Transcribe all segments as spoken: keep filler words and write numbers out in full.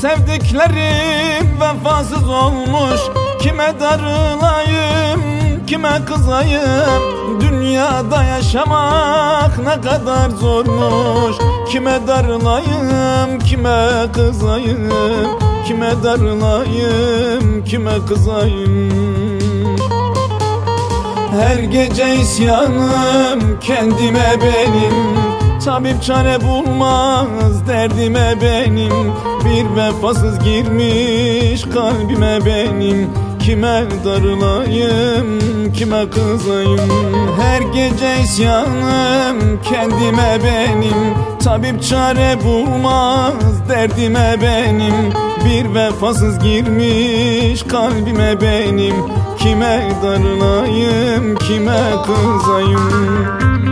Sevdiklerim vefasız olmuş. Kime darılayım, kime kızayım? Dünyada yaşamak ne kadar zormuş. Kime darılayım, kime kızayım? Kime darılayım, kime kızayım? Her gece isyanım kendime benim. Tabip çare bulmaz derdime benim. Bir vefasız girmiş kalbime benim. Kime darılayım, kime kızayım? Her gece isyanım kendime benim. Tabip çare bulmaz derdime benim. Bir vefasız girmiş kalbime benim. Kime darılayım, kime kızayım?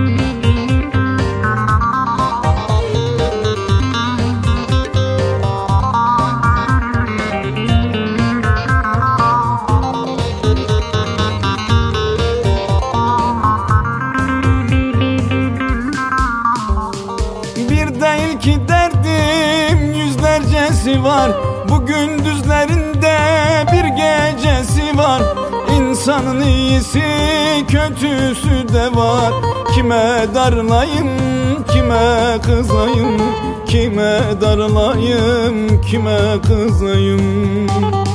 Değil ki derdim yüzlercesi var. Bu gündüzlerinde bir gecesi var. İnsanın iyisi kötüsü de var. Kime darılayım, kime kızayım? Kime darılayım, kime kızayım?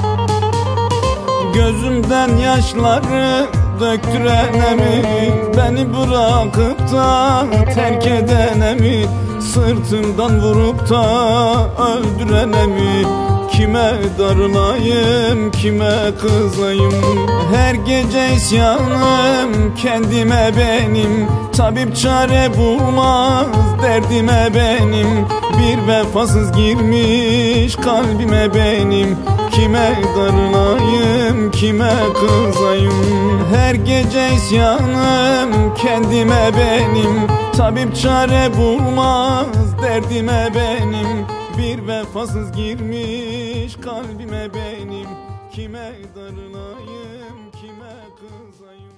Gözümden yaşları döktürene mi? Beni bırakıp da terk edene mi? Sırtımdan vurup da öldürene mi? Kime darılayım, kime kızayım? Her gece isyanım kendime benim. Tabip çare bulmaz derdime benim. Bir vefasız girmiş kalbime benim. Kime darılayım, kime kızayım? Her gece isyanım kendime benim. Tabip çare bulmaz derdime benim. Bir vefasız girmiş kalbime benim. Kime darılayım, kime kızayım?